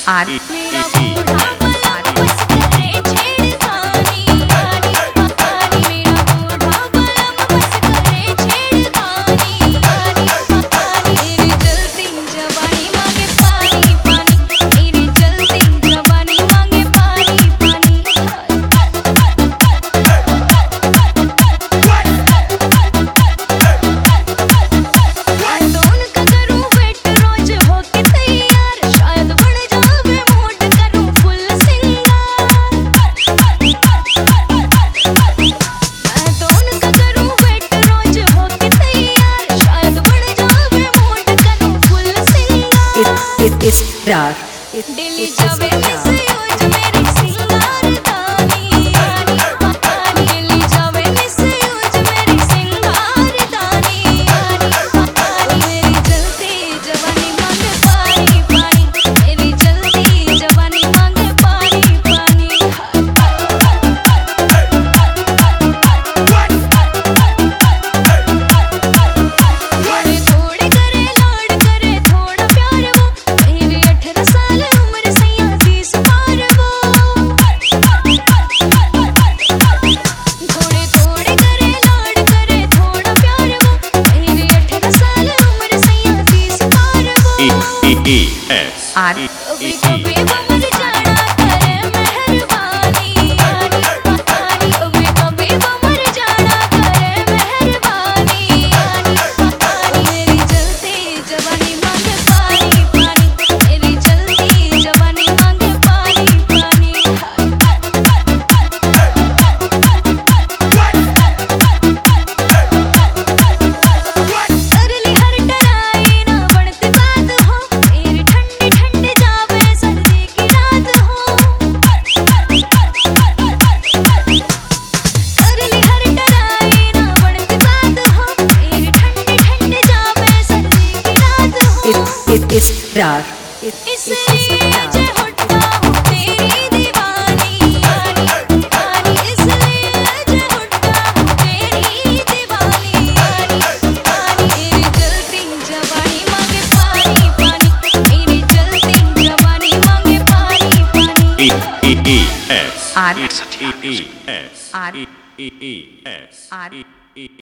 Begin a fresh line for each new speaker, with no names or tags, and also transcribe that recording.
R
Israr
Delhi जावे misuse मेरी सिंगार दानी दिल्ली जावे मिसयूज मेरी सिंगार दानी मेरी जलती जवानी मांगे पानी पानी मेरी जलती जवानी मांगे पानी पानी थोड़े करे लाड करे थोड़ा प्यार वो मेरी 18 साल उम्र सैया 30 पार वो थोड़े थोड़े करे लाड करे थोड़ा प्यार वो मेरी 18 साल उम्र सैया 30 पार वो
R
कभी कभी वो मर जाना करे मेहरबानी कभी कभी वो मर जाना करे मेहरबानी मेरी जलती जवानी मांगे पानी पानी मेरी जलती जवानी मांगे पानी पानी करली हर टराई ना बढ़ती बात हो मेरी ठंडी ठंडी जावे सर्दी की रात हो करली हर टराई ना बढ़ती बात हो मेरी ठंडी ठंडी जावे सर्दी की रात हो
Israr
इसलिए जे होठा हूँ तेरी दीवानी इसलिए जे होठा हूँ तेरी दीवानी मेरी जलती जवानी मांगे पानी पानी मेरी जलती जवानी मांगे पानी पानी
R
It's a TS.
R